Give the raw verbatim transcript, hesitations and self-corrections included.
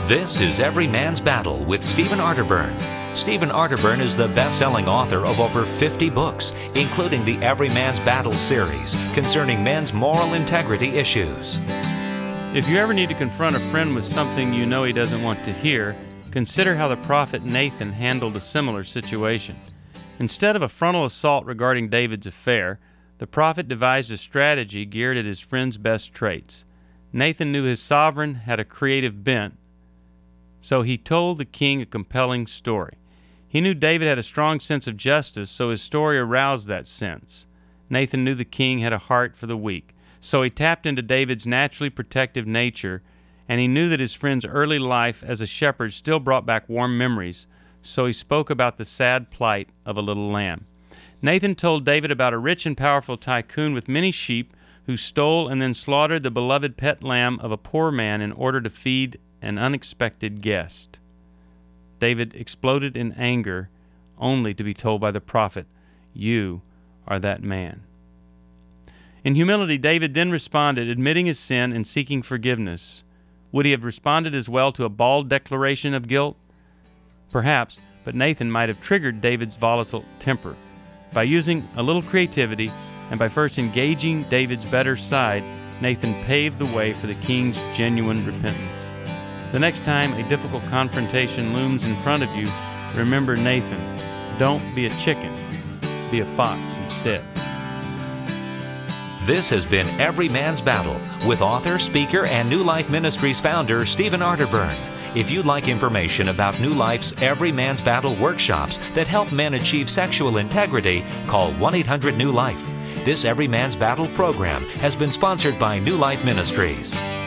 This is Every Man's Battle with Stephen Arterburn. Stephen Arterburn is the best-selling author of over fifty books, including the Every Man's Battle series concerning men's moral integrity issues. If you ever need to confront a friend with something you know he doesn't want to hear, consider how the prophet Nathan handled a similar situation. Instead of a frontal assault regarding David's affair, the prophet devised a strategy geared at his friend's best traits. Nathan knew his sovereign had a creative bent, so he told the king a compelling story. He knew David had a strong sense of justice, so his story aroused that sense. Nathan knew the king had a heart for the weak, so he tapped into David's naturally protective nature, and he knew that his friend's early life as a shepherd still brought back warm memories, so he spoke about the sad plight of a little lamb. Nathan told David about a rich and powerful tycoon with many sheep who stole and then slaughtered the beloved pet lamb of a poor man in order to feed an unexpected guest. David exploded in anger, only to be told by the prophet, "You are that man." In humility, David then responded, admitting his sin and seeking forgiveness. Would he have responded as well to a bald declaration of guilt? Perhaps, but Nathan might have triggered David's volatile temper. By using a little creativity and by first engaging David's better side, Nathan paved the way for the king's genuine repentance. The next time a difficult confrontation looms in front of you, remember Nathan. Don't be a chicken, be a fox instead. This has been Every Man's Battle with author, speaker, and New Life Ministries founder Stephen Arterburn. If you'd like information about New Life's Every Man's Battle workshops that help men achieve sexual integrity, call one eight hundred new life. This Every Man's Battle program has been sponsored by New Life Ministries.